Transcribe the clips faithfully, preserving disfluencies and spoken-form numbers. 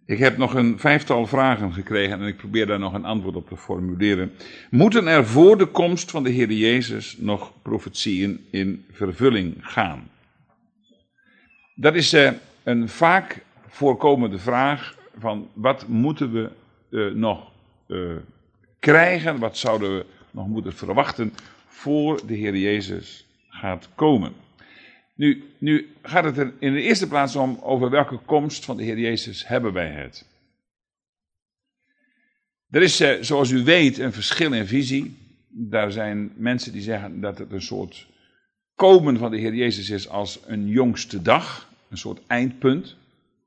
Ik heb nog een vijftal vragen gekregen en ik probeer daar nog een antwoord op te formuleren. Moeten er voor de komst van de Heer Jezus nog profetieën in vervulling gaan? Dat is uh, een vaak voorkomende vraag van wat moeten we uh, nog uh, krijgen, wat zouden we nog moeten verwachten voor de Heer Jezus gaat komen. Nu, nu gaat het er in de eerste plaats om over welke komst van de Heer Jezus hebben wij het. Er is, uh, zoals u weet, een verschil in visie. Daar zijn mensen die zeggen dat het een soort komen van de Heer Jezus is als een jongste dag, een soort eindpunt.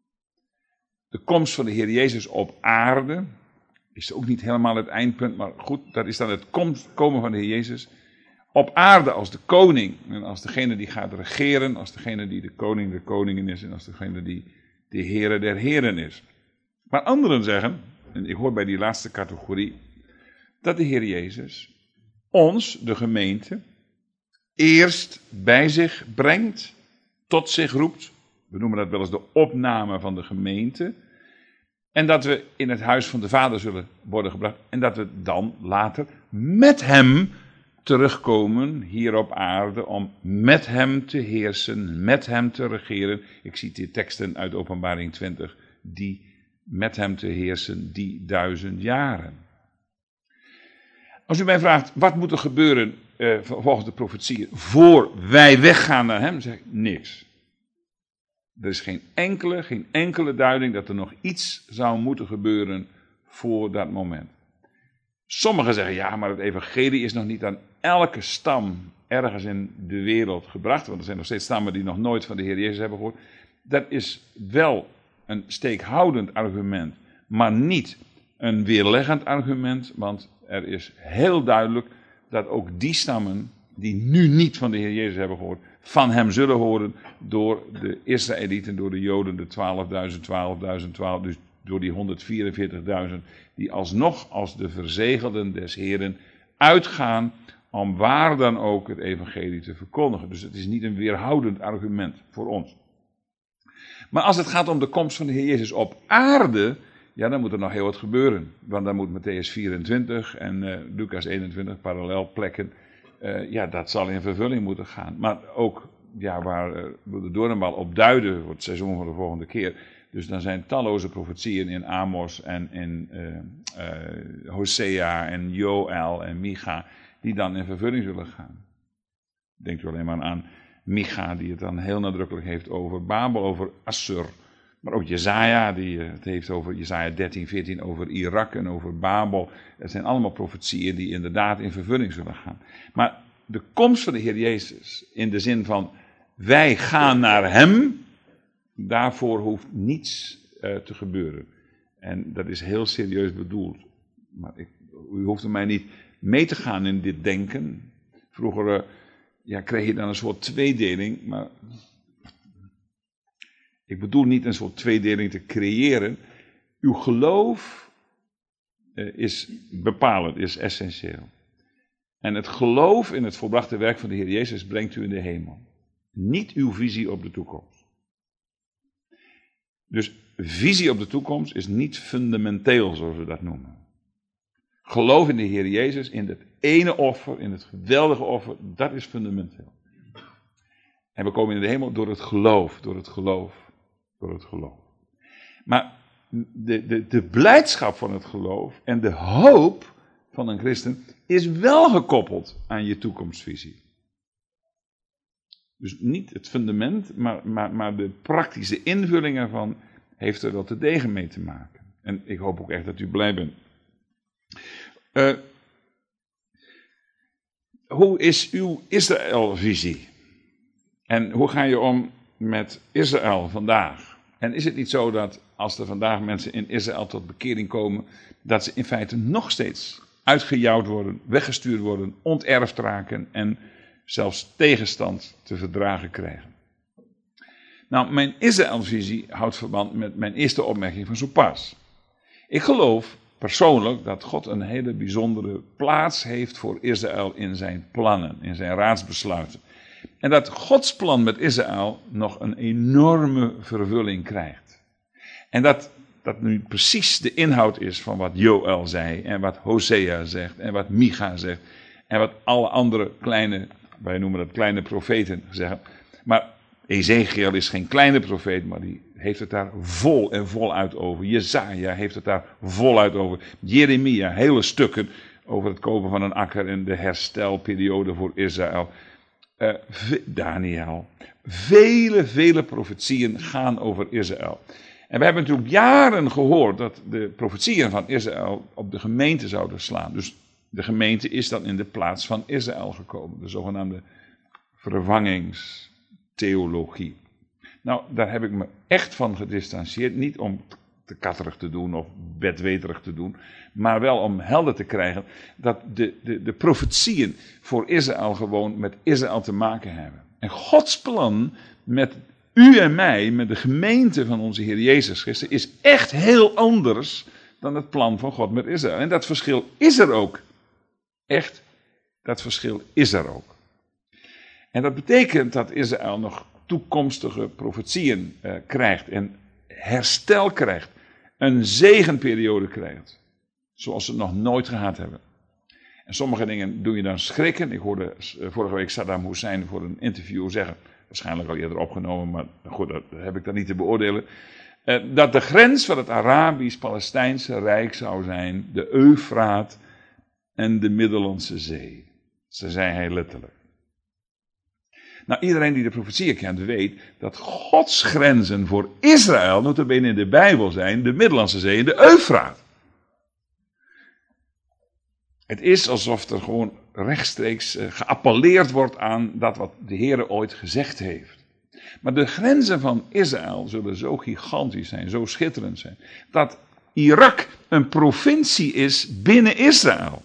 De komst van de Heer Jezus op aarde is ook niet helemaal het eindpunt, maar goed, dat is dan het komst, komen van de Heer Jezus. Op aarde als de koning en als degene die gaat regeren, als degene die de koning der koningen is en als degene die de Heere der heren is. Maar anderen zeggen, en ik hoor bij die laatste categorie, dat de Heer Jezus ons, de gemeente, eerst bij zich brengt, tot zich roept. We noemen dat wel eens de opname van de gemeente. En dat we in het huis van de Vader zullen worden gebracht. En dat we dan later met hem terugkomen hier op aarde om met hem te heersen, met hem te regeren. Ik citeer teksten uit Openbaring twintig, die met hem te heersen die duizend jaren. Als u mij vraagt, wat moet er gebeuren uh, volgens de profetieën voor wij weggaan naar hem, zeg ik niks. Er is geen enkele, geen enkele duiding dat er nog iets zou moeten gebeuren voor dat moment. Sommigen zeggen, ja, maar het evangelie is nog niet aan elke stam ergens in de wereld gebracht. Want er zijn nog steeds stammen die nog nooit van de Heer Jezus hebben gehoord. Dat is wel een steekhoudend argument, maar niet een weerleggend argument. Want er is heel duidelijk dat ook die stammen die nu niet van de Heer Jezus hebben gehoord, van hem zullen horen door de Israëlieten, door de Joden, de twaalfduizend, twaalfduizend, twaalf, dus door die honderdvierenveertigduizend, die alsnog als de verzegelden des Heren uitgaan om waar dan ook het evangelie te verkondigen. Dus het is niet een weerhoudend argument voor ons. Maar als het gaat om de komst van de Heer Jezus op aarde, ja, dan moet er nog heel wat gebeuren. Want dan moet Matthäus vierentwintig en uh, Lucas eenentwintig parallelplekken, uh, ja, dat zal in vervulling moeten gaan. Maar ook, ja, waar uh, de doornbal op duiden, voor het seizoen van de volgende keer. Dus dan zijn talloze profetieën in Amos en in uh, uh, Hosea en Joël en Micha, die dan in vervulling zullen gaan. Denkt u alleen maar aan Micha, die het dan heel nadrukkelijk heeft over Babel, over Assur. Maar ook Jesaja, die uh, het heeft over Jesaja dertien, veertien, over Irak en over Babel. Het zijn allemaal profetieën die inderdaad in vervulling zullen gaan. Maar de komst van de Heer Jezus, in de zin van wij gaan naar hem, daarvoor hoeft niets uh, te gebeuren. En dat is heel serieus bedoeld. Maar ik, u hoeft er mij niet mee te gaan in dit denken. Vroeger uh, ja, kreeg je dan een soort tweedeling, maar ik bedoel niet een soort tweedeling te creëren. Uw geloof uh, is bepalend, is essentieel. En het geloof in het volbrachte werk van de Heer Jezus brengt u in de hemel. Niet uw visie op de toekomst. Dus visie op de toekomst is niet fundamenteel, zoals we dat noemen. Geloof in de Heer Jezus, in het ene offer, in het geweldige offer, dat is fundamenteel. En we komen in de hemel door het geloof, door het geloof, door het geloof. Maar de, de, de blijdschap van het geloof en de hoop van een christen is wel gekoppeld aan je toekomstvisie. Dus niet het fundament, maar, maar, maar de praktische invulling ervan heeft er wel te degen mee te maken. En ik hoop ook echt dat u blij bent. Uh, hoe is uw Israël-visie? En hoe ga je om met Israël vandaag? En is het niet zo dat als er vandaag mensen in Israël tot bekering komen, dat ze in feite nog steeds uitgejouwd worden, weggestuurd worden, onterfd raken en zelfs tegenstand te verdragen krijgen? Nou, mijn Israël-visie houdt verband met mijn eerste opmerking van zo pas. Ik geloof persoonlijk dat God een hele bijzondere plaats heeft voor Israël in zijn plannen, in zijn raadsbesluiten. En dat Gods plan met Israël nog een enorme vervulling krijgt. En dat, dat nu precies de inhoud is van wat Joël zei en wat Hosea zegt en wat Micha zegt en wat alle andere kleine, wij noemen dat kleine profeten zeggen. Maar Ezekiel is geen kleine profeet, maar die heeft het daar vol en voluit over. Jesaja heeft het daar voluit over. Jeremia, hele stukken over het kopen van een akker en de herstelperiode voor Israël. Uh, Daniel. Vele, vele profetieën gaan over Israël. En we hebben natuurlijk jaren gehoord dat de profetieën van Israël op de gemeente zouden slaan. Dus de gemeente is dan in de plaats van Israël gekomen. De zogenaamde vervangingstheologie. Nou, daar heb ik me echt van gedistanceerd. Niet om te katterig te doen of bedweterig te doen. Maar wel om helder te krijgen dat de, de, de profetieën voor Israël gewoon met Israël te maken hebben. En Gods plan met u en mij, met de gemeente van onze Heer Jezus Christus, is echt heel anders dan het plan van God met Israël. En dat verschil is er ook. Echt, dat verschil is er ook. En dat betekent dat Israël nog toekomstige profetieën uh, krijgt en herstel krijgt. Een zegenperiode krijgt, zoals ze het nog nooit gehad hebben. En sommige dingen doen je dan schrikken. Ik hoorde uh, vorige week Saddam Hussein voor een interview zeggen, waarschijnlijk al eerder opgenomen, maar goed, dat heb ik dan niet te beoordelen. Uh, dat de grens van het Arabisch-Palestijnse Rijk zou zijn de Eufraat en de Middellandse Zee. Zo zei hij letterlijk. Nou, iedereen die de profetieën kent weet dat Gods grenzen voor Israël, nota bene in de Bijbel zijn, de Middellandse Zee en de Eufraat. Het is alsof er gewoon rechtstreeks uh, geappelleerd wordt aan dat wat de Heer ooit gezegd heeft. Maar de grenzen van Israël zullen zo gigantisch zijn, zo schitterend zijn, dat Irak een provincie is binnen Israël.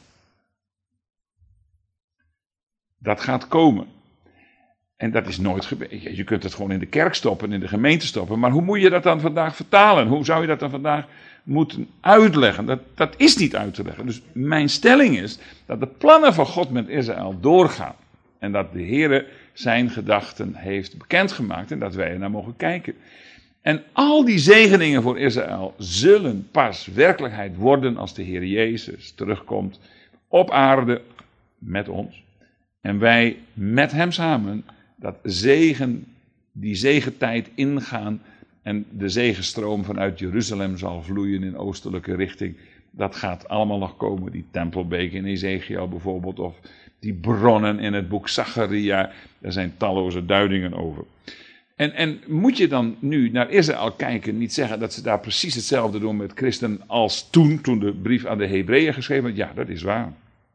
Dat gaat komen. En dat is nooit gebeurd. Je kunt het gewoon in de kerk stoppen, in de gemeente stoppen. Maar hoe moet je dat dan vandaag vertalen? Hoe zou je dat dan vandaag moeten uitleggen? Dat, dat is niet uit te leggen. Dus mijn stelling is dat de plannen van God met Israël doorgaan. En dat de Heer zijn gedachten heeft bekendgemaakt en dat wij er naar mogen kijken. En al die zegeningen voor Israël zullen pas werkelijkheid worden als de Heer Jezus terugkomt op aarde met ons. En wij met hem samen dat zegen, die zegentijd ingaan en de zegenstroom vanuit Jeruzalem zal vloeien in oostelijke richting. Dat gaat allemaal nog komen, die tempelbeek in Ezekiel bijvoorbeeld, of die bronnen in het boek Zacharia, daar zijn talloze duidingen over. En, en moet je dan nu naar Israël kijken, niet zeggen dat ze daar precies hetzelfde doen met christen als toen, toen de brief aan de Hebreeën geschreven werd? Ja, dat is waar.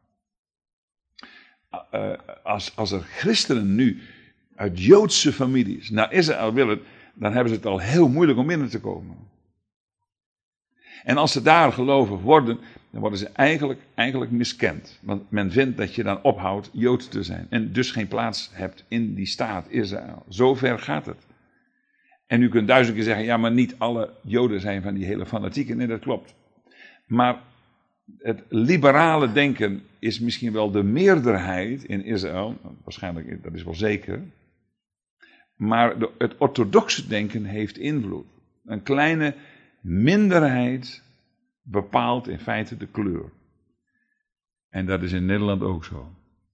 Uh, als, als er christenen nu uit Joodse families naar Israël willen, dan hebben ze het al heel moeilijk om binnen te komen. En als ze daar gelovig worden, dan worden ze eigenlijk, eigenlijk miskend. Want men vindt dat je dan ophoudt Jood te zijn. En dus geen plaats hebt in die staat Israël. Zo ver gaat het. En u kunt duizend keer zeggen, ja, maar niet alle Joden zijn van die hele fanatieken. Nee, dat klopt. Maar het liberale denken is misschien wel de meerderheid in Israël. Waarschijnlijk, dat is wel zeker. Maar de, het orthodoxe denken heeft invloed. Een kleine minderheid bepaalt in feite de kleur. En dat is in Nederland ook zo.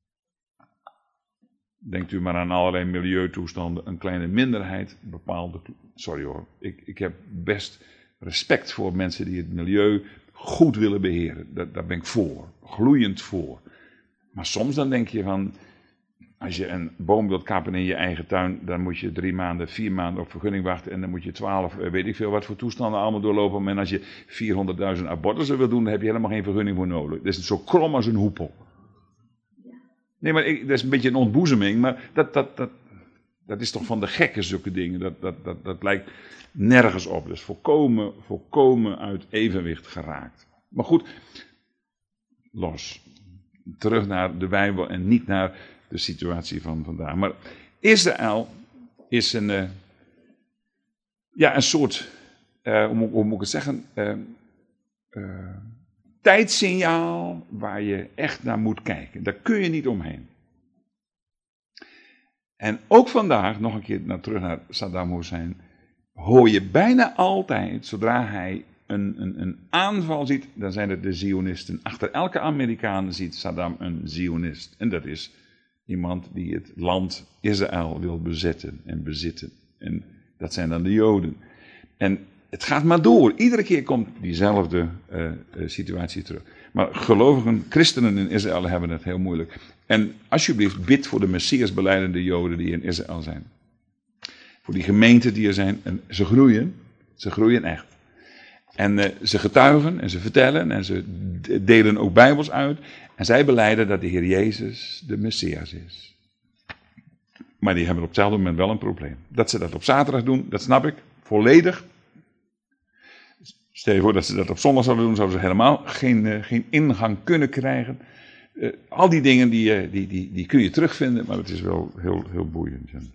Denkt u maar aan allerlei milieutoestanden. Een kleine minderheid bepaalt de kleur. Sorry hoor, ik, ik heb best respect voor mensen die het milieu goed willen beheren. Daar, daar ben ik voor, gloeiend voor. Maar soms dan denk je van, als je een boom wilt kappen in je eigen tuin, dan moet je drie maanden, vier maanden op vergunning wachten en dan moet je twaalf, weet ik veel wat voor toestanden allemaal doorlopen. En als je vierhonderdduizend abortussen wil doen, dan heb je helemaal geen vergunning voor nodig. Dat is zo krom als een hoepel. Nee, maar ik, dat is een beetje een ontboezeming, maar dat, dat, dat, dat is toch van de gekken zulke dingen. Dat, dat, dat, dat lijkt nergens op. Dus volkomen, volkomen uit evenwicht geraakt. Maar goed, los. Terug naar de Bijbel en niet naar de situatie van vandaag. Maar Israël is een, uh, ja, een soort, uh, hoe, hoe moet ik het zeggen, uh, uh, tijdsignaal waar je echt naar moet kijken. Daar kun je niet omheen. En ook vandaag, nog een keer naar, terug naar Saddam Hussein, hoor je bijna altijd, zodra hij een, een, een aanval ziet, dan zijn het de Zionisten. Achter elke Amerikaan ziet Saddam een Zionist. En dat is iemand die het land Israël wil bezetten en bezitten. En dat zijn dan de Joden. En het gaat maar door. Iedere keer komt diezelfde uh, uh, situatie terug. Maar gelovigen, christenen in Israël hebben het heel moeilijk. En alsjeblieft, bid voor de Messiasbelijdende Joden die in Israël zijn. Voor die gemeenten die er zijn. En ze groeien. Ze groeien echt. En uh, ze getuigen en ze vertellen en ze delen ook Bijbels uit. En zij belijden dat de Heer Jezus de Messias is. Maar die hebben op hetzelfde moment wel een probleem. Dat ze dat op zaterdag doen, dat snap ik volledig. Stel je voor dat ze dat op zondag zouden doen, zouden ze helemaal geen, uh, geen ingang kunnen krijgen. Uh, al die dingen die, uh, die, die, die kun je terugvinden, maar het is wel heel, heel boeiend. Ja.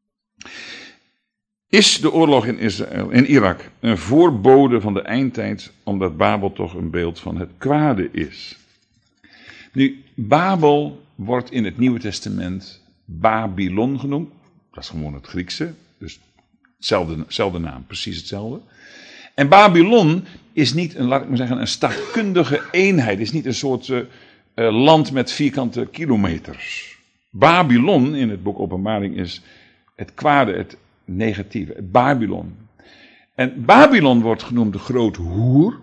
Is de oorlog in, Israël, in Irak een voorbode van de eindtijd, omdat Babel toch een beeld van het kwade is? Nu, Babel wordt in het Nieuwe Testament Babylon genoemd. Dat is gewoon het Griekse, dus hetzelfde, hetzelfde naam, precies hetzelfde. En Babylon is niet een, laat ik maar zeggen, een staatkundige eenheid. Het is niet een soort uh, uh, land met vierkante kilometers. Babylon in het boek Openbaring is het kwade, het negatieve, het Babylon. En Babylon wordt genoemd de grote hoer.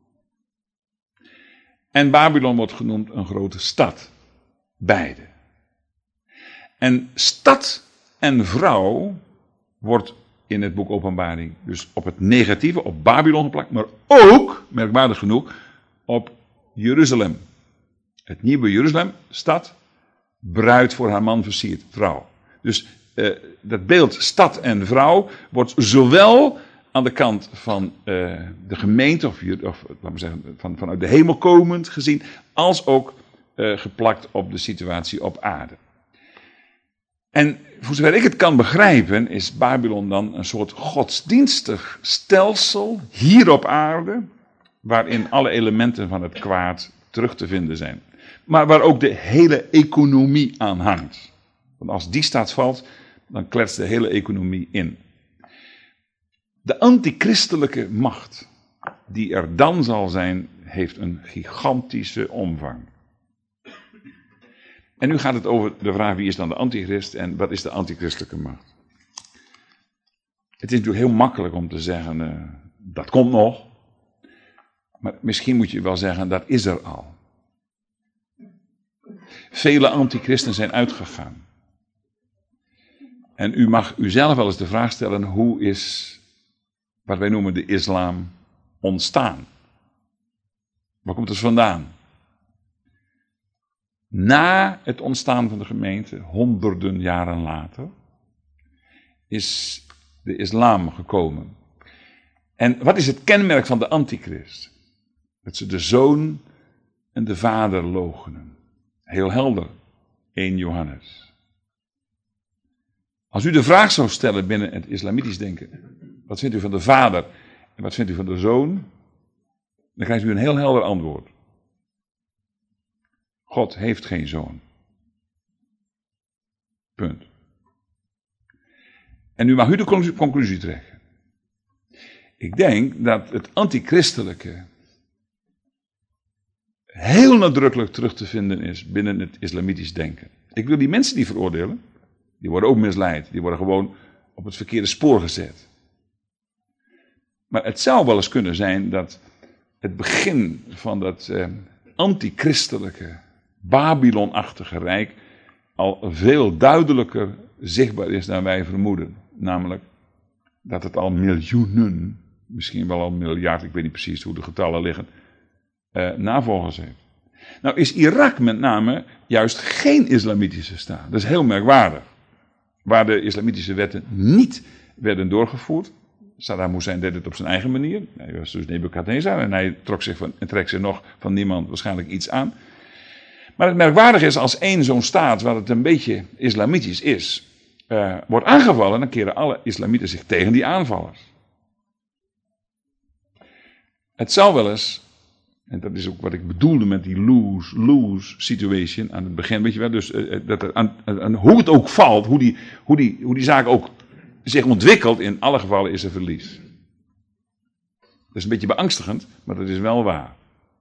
En Babylon wordt genoemd een grote stad. Beide. En stad en vrouw wordt in het boek Openbaring dus op het negatieve, op Babylon geplakt, maar ook, merkwaardig genoeg, op Jeruzalem. Het nieuwe Jeruzalem, stad, bruid voor haar man versierd, vrouw. Dus uh, dat beeld stad en vrouw wordt zowel aan de kant van uh, de gemeente, of, of laten we zeggen, van, vanuit de hemel komend gezien, als ook uh, geplakt op de situatie op aarde. En voor zover ik het kan begrijpen, is Babylon dan een soort godsdienstig stelsel hier op aarde, waarin alle elementen van het kwaad terug te vinden zijn. Maar waar ook de hele economie aan hangt. Want als die staat valt, dan kletst de hele economie in. De antichristelijke macht die er dan zal zijn, heeft een gigantische omvang. En nu gaat het over de vraag, wie is dan de antichrist en wat is de antichristelijke macht? Het is natuurlijk heel makkelijk om te zeggen, uh, dat komt nog. Maar misschien moet je wel zeggen, dat is er al. Vele antichristen zijn uitgegaan. En u mag uzelf wel eens de vraag stellen, hoe is wat wij noemen de islam ontstaan? Waar komt het vandaan? Na het ontstaan van de gemeente, honderden jaren later, is de islam gekomen. En wat is het kenmerk van de antichrist? Dat ze de zoon en de vader loochenen. Heel helder, één Johannes. Als u de vraag zou stellen binnen het islamitisch denken, wat vindt u van de vader en wat vindt u van de zoon? Dan krijgt u een heel helder antwoord. God heeft geen zoon. Punt. En nu mag u de conclusie trekken. Ik denk dat het antichristelijke heel nadrukkelijk terug te vinden is binnen het islamitisch denken. Ik wil die mensen die veroordelen, die worden ook misleid. Die worden gewoon op het verkeerde spoor gezet. Maar het zou wel eens kunnen zijn dat het begin van dat eh, antichristelijke, Babylonachtige rijk al veel duidelijker zichtbaar is dan wij vermoeden. Namelijk dat het al miljoenen, misschien wel al miljard, ik weet niet precies hoe de getallen liggen, eh, navolgers heeft. Nou is Irak met name juist geen islamitische staat. Dat is heel merkwaardig. Waar de islamitische wetten niet werden doorgevoerd. Saddam Hussein deed het op zijn eigen manier. Hij was dus Nebukadnezar en hij trok zich van, en trekt zich nog van niemand waarschijnlijk iets aan. Maar het merkwaardige is, als één zo'n staat, waar het een beetje islamitisch is, uh, wordt aangevallen, dan keren alle islamieten zich tegen die aanvallers. Het zou wel eens, en dat is ook wat ik bedoelde met die lose-lose situation aan het begin, weet je wel, dus uh, dat er aan, aan hoe het ook valt, hoe die, hoe die, hoe die zaak ook zich ontwikkelt, in alle gevallen is er verlies. Dat is een beetje beangstigend, maar dat is wel waar.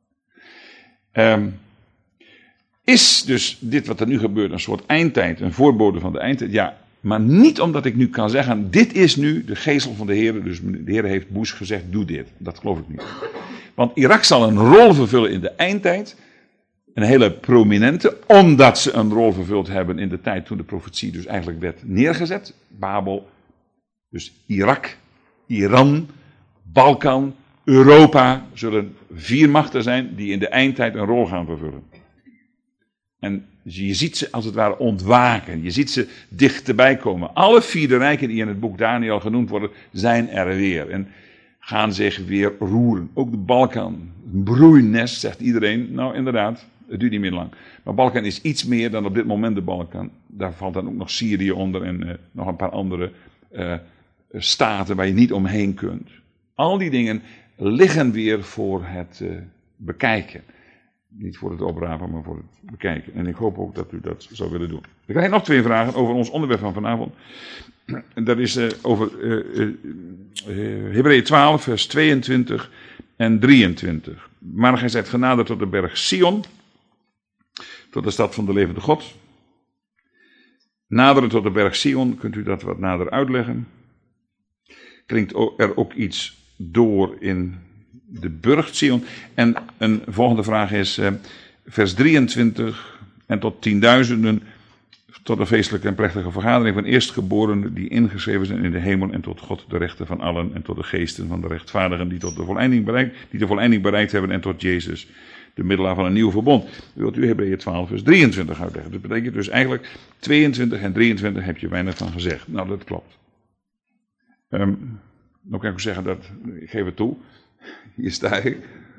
Um, is dus dit wat er nu gebeurt een soort eindtijd, een voorbode van de eindtijd? Ja, maar niet omdat ik nu kan zeggen, dit is nu de geestel van de Heer, dus de Heer heeft Bush gezegd, doe dit. Dat geloof ik niet. Want Irak zal een rol vervullen in de eindtijd, een hele prominente, omdat ze een rol vervuld hebben in de tijd toen de profetie dus eigenlijk werd neergezet. Babel, dus Irak, Iran, Balkan, Europa zullen vier machten zijn die in de eindtijd een rol gaan vervullen. En je ziet ze als het ware ontwaken, je ziet ze dichterbij komen. Alle vier de rijken die in het boek Daniel genoemd worden, zijn er weer en gaan zich weer roeren. Ook de Balkan, een broeinest, zegt iedereen. Nou inderdaad, het duurt niet meer lang. Maar Balkan is iets meer dan op dit moment de Balkan. Daar valt dan ook nog Syrië onder en uh, nog een paar andere uh, staten waar je niet omheen kunt. Al die dingen liggen weer voor het uh, bekijken. Niet voor het oprapen, maar voor het bekijken. En ik hoop ook dat u dat zou willen doen. Ik krijg nog twee vragen over ons onderwerp van vanavond. Dat is uh, over uh, uh, uh, Hebreeën twaalf, vers tweeëntwintig en drieëntwintig. Maar gij zijt genaderd tot de berg Sion, tot de stad van de levende God. Naderen tot de berg Sion, kunt u dat wat nader uitleggen? Klinkt er ook iets door in de burcht Sion? En een volgende vraag is uh, vers drieëntwintig en tot tienduizenden, tot een feestelijke en plechtige vergadering van eerstgeborenen die ingeschreven zijn in de hemel en tot God de rechter van allen en tot de geesten van de rechtvaardigen die tot de voleinding bereikt, die de voleinding bereikt hebben en tot Jezus, de middelaar van een nieuw verbond. Wilt u Hebreeën twaalf vers drieëntwintig uitleggen? Dat betekent dus eigenlijk tweeëntwintig en drieëntwintig heb je weinig van gezegd. Nou, dat klopt. Um, dan kan ik ook zeggen dat, ik geef het toe, hier sta ik.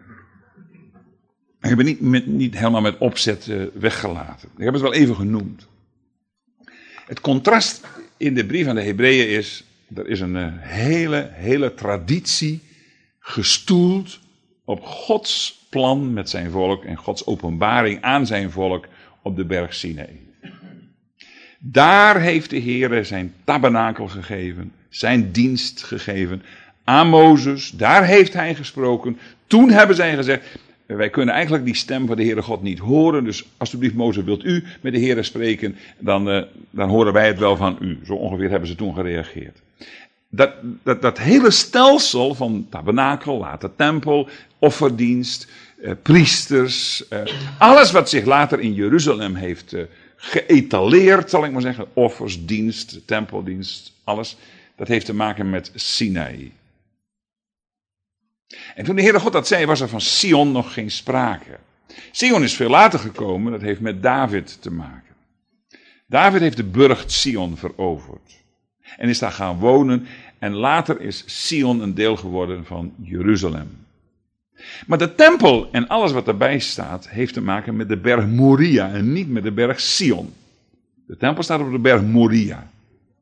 Ik ben niet, met, niet helemaal met opzet uh, weggelaten. Ik heb het wel even genoemd. Het contrast in de brief aan de Hebreeën is, er is een uh, hele, hele traditie gestoeld op Gods plan met zijn volk en Gods openbaring aan zijn volk op de berg Sinaï. Daar heeft de Heer zijn tabernakel gegeven, zijn dienst gegeven aan Mozes. Daar heeft hij gesproken. Toen hebben zij gezegd, wij kunnen eigenlijk die stem van de Heere God niet horen. Dus alsjeblieft Mozes, wilt u met de Heere spreken, dan, uh, dan horen wij het wel van u. Zo ongeveer hebben ze toen gereageerd. Dat, dat, dat hele stelsel van tabernakel, later tempel, offerdienst, uh, priesters, uh, alles wat zich later in Jeruzalem heeft uh, geëtaleerd, zal ik maar zeggen, offers, dienst, tempeldienst, alles, dat heeft te maken met Sinaï. En toen de Heere God dat zei, was er van Sion nog geen sprake. Sion is veel later gekomen, dat heeft met David te maken. David heeft de burcht Sion veroverd. En is daar gaan wonen. En later is Sion een deel geworden van Jeruzalem. Maar de tempel en alles wat erbij staat, heeft te maken met de berg Moria en niet met de berg Sion. De tempel staat op de berg Moria.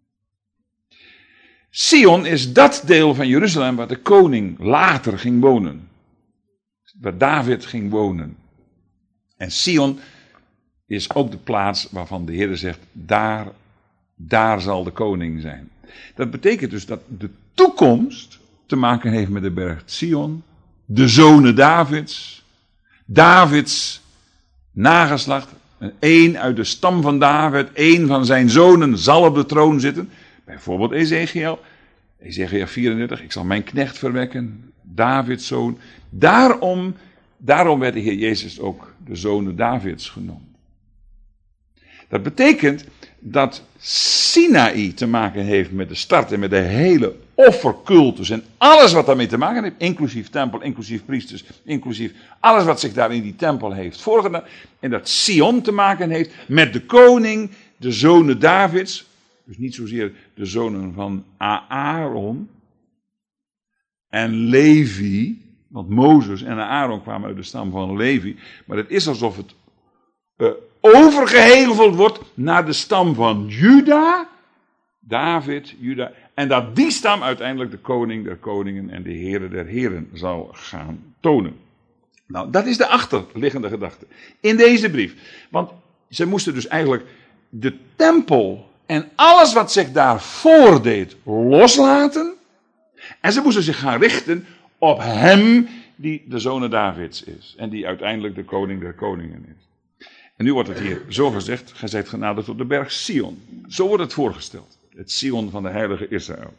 Sion is dat deel van Jeruzalem waar de koning later ging wonen. Waar David ging wonen. En Sion is ook de plaats waarvan de Heer zegt, daar, daar zal de koning zijn. Dat betekent dus dat de toekomst te maken heeft met de berg Sion, de zonen Davids, Davids nageslacht, één uit de stam van David, één van zijn zonen zal op de troon zitten. Bijvoorbeeld Ezekiel, Ezekiel vierendertig, ik zal mijn knecht verwekken, Davids zoon. Daarom, daarom werd de Heer Jezus ook de zonen Davids genoemd. Dat betekent dat Sinaï te maken heeft met de start en met de hele offercultus en alles wat daarmee te maken heeft, inclusief tempel, inclusief priesters, inclusief alles wat zich daar in die tempel heeft voorgedaan. En dat Sion te maken heeft met de koning, de zonen Davids. Dus niet zozeer de zonen van Aaron en Levi, want Mozes en Aaron kwamen uit de stam van Levi. Maar het is alsof het uh, overgeheveld wordt naar de stam van Juda, David, Juda. En dat die stam uiteindelijk de koning der koningen en de heren der heren zal gaan tonen. Nou, dat is de achterliggende gedachte in deze brief. Want ze moesten dus eigenlijk de tempel en alles wat zich daar voordeed loslaten. En ze moesten zich gaan richten op hem die de zoon Davids is. En die uiteindelijk de koning der koningen is. En nu wordt het hier zo gezegd, gij zijt genaderd tot de berg Sion. Zo wordt het voorgesteld. Het Sion van de heilige Israël.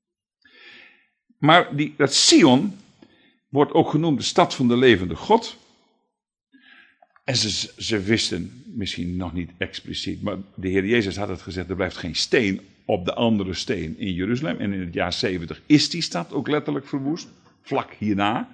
Maar die, dat Sion wordt ook genoemd de stad van de levende God. En ze, ze wisten misschien nog niet expliciet, maar de Heer Jezus had het gezegd, er blijft geen steen op de andere steen in Jeruzalem. En in het jaar zeventig is die stad ook letterlijk verwoest, vlak hierna.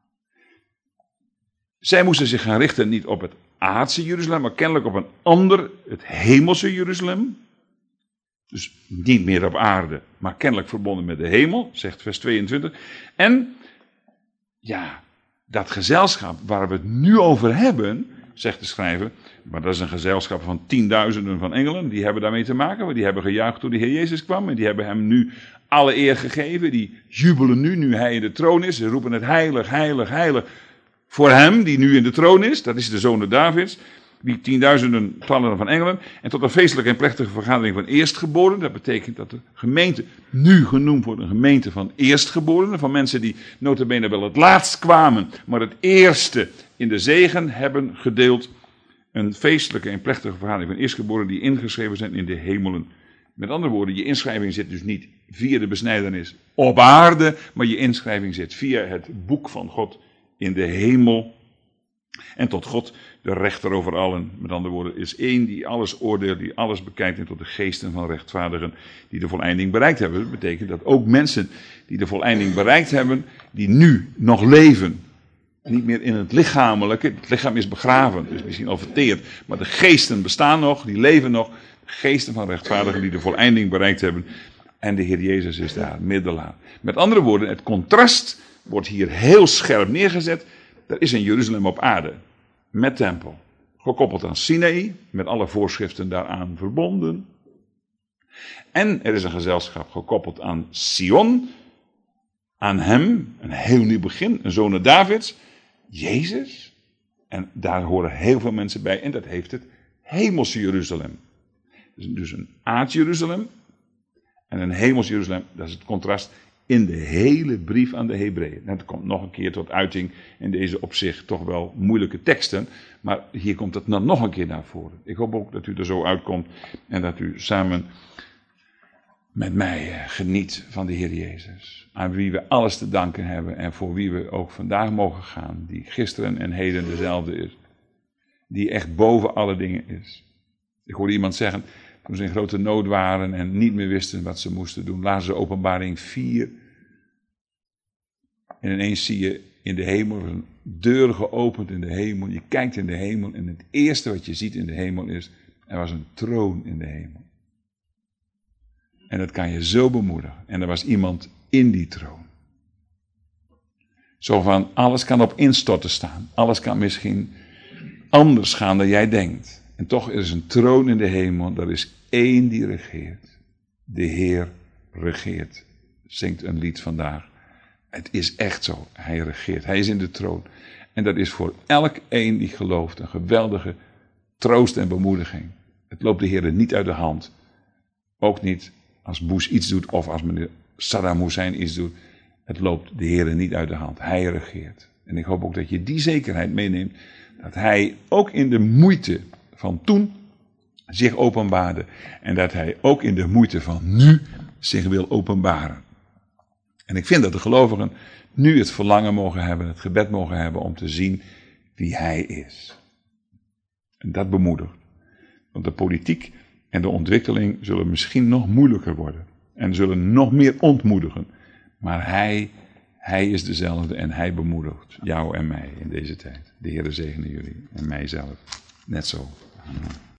Zij moesten zich gaan richten niet op het aardse Jeruzalem, maar kennelijk op een ander, het hemelse Jeruzalem. Dus niet meer op aarde, maar kennelijk verbonden met de hemel, zegt vers tweeëntwintig. En ja, dat gezelschap waar we het nu over hebben, zegt de schrijver, maar dat is een gezelschap van tienduizenden van engelen, die hebben daarmee te maken, want die hebben gejuicht toen de Heer Jezus kwam en die hebben hem nu alle eer gegeven, die jubelen nu, nu hij in de troon is, ze roepen het heilig, heilig, heilig voor hem die nu in de troon is, dat is de zoon Davids, die tienduizenden tallen van engelen, en tot een feestelijke en plechtige vergadering van eerstgeborenen. Dat betekent dat de gemeente nu genoemd wordt een gemeente van eerstgeborenen, van mensen die nota bene wel het laatst kwamen, maar het eerste in de zegen hebben gedeeld. Een feestelijke en plechtige vergadering van eerstgeborenen die ingeschreven zijn in de hemelen. Met andere woorden, je inschrijving zit dus niet via de besnijdenis op aarde, maar je inschrijving zit via het boek van God in de hemel. En tot God, de rechter over allen, met andere woorden, is één die alles oordeelt, die alles bekijkt en tot de geesten van rechtvaardigen die de voleinding bereikt hebben. Dat betekent dat ook mensen die de voleinding bereikt hebben, die nu nog leven, niet meer in het lichamelijke, het lichaam is begraven, dus misschien al verteerd, maar de geesten bestaan nog, die leven nog, de geesten van rechtvaardigen die de voleinding bereikt hebben. En de Heer Jezus is daar, middelaar. Met andere woorden, het contrast wordt hier heel scherp neergezet. Er is een Jeruzalem op aarde, met tempel, gekoppeld aan Sinaï, met alle voorschriften daaraan verbonden. En er is een gezelschap gekoppeld aan Sion, aan hem, een heel nieuw begin, een zoon Davids, Jezus. En daar horen heel veel mensen bij en dat heeft het hemelse Jeruzalem. Dus een aards Jeruzalem en een hemels Jeruzalem, dat is het contrast in de hele brief aan de Hebreeën. Dat komt nog een keer tot uiting in deze op zich toch wel moeilijke teksten. Maar hier komt het dan nog een keer naar voren. Ik hoop ook dat u er zo uitkomt en dat u samen met mij geniet van de Heer Jezus. Aan wie we alles te danken hebben en voor wie we ook vandaag mogen gaan. Die gisteren en heden dezelfde is. Die echt boven alle dingen is. Ik hoorde iemand zeggen, toen ze in grote nood waren en niet meer wisten wat ze moesten doen, lazen ze Openbaring vier. En ineens zie je in de hemel een deur geopend in de hemel. Je kijkt in de hemel en het eerste wat je ziet in de hemel is, er was een troon in de hemel. En dat kan je zo bemoedigen. En er was iemand in die troon. Zo van, alles kan op instorten staan. Alles kan misschien anders gaan dan jij denkt. En toch is er een troon in de hemel. Er is één die regeert. De Heer regeert. Zingt een lied vandaag. Het is echt zo. Hij regeert. Hij is in de troon. En dat is voor elk een die gelooft een geweldige troost en bemoediging. Het loopt de Heer niet uit de hand. Ook niet als Bush iets doet of als meneer Saddam Hussein iets doet. Het loopt de Heer niet uit de hand. Hij regeert. En ik hoop ook dat je die zekerheid meeneemt. Dat hij ook in de moeite van toen zich openbaarde. En dat hij ook in de moeite van nu zich wil openbaren. En ik vind dat de gelovigen nu het verlangen mogen hebben, het gebed mogen hebben om te zien wie hij is. En dat bemoedigt. Want de politiek en de ontwikkeling zullen misschien nog moeilijker worden. En zullen nog meer ontmoedigen. Maar hij, hij is dezelfde en hij bemoedigt jou en mij in deze tijd. De Heer zegene jullie en mijzelf. Net zo. Amen.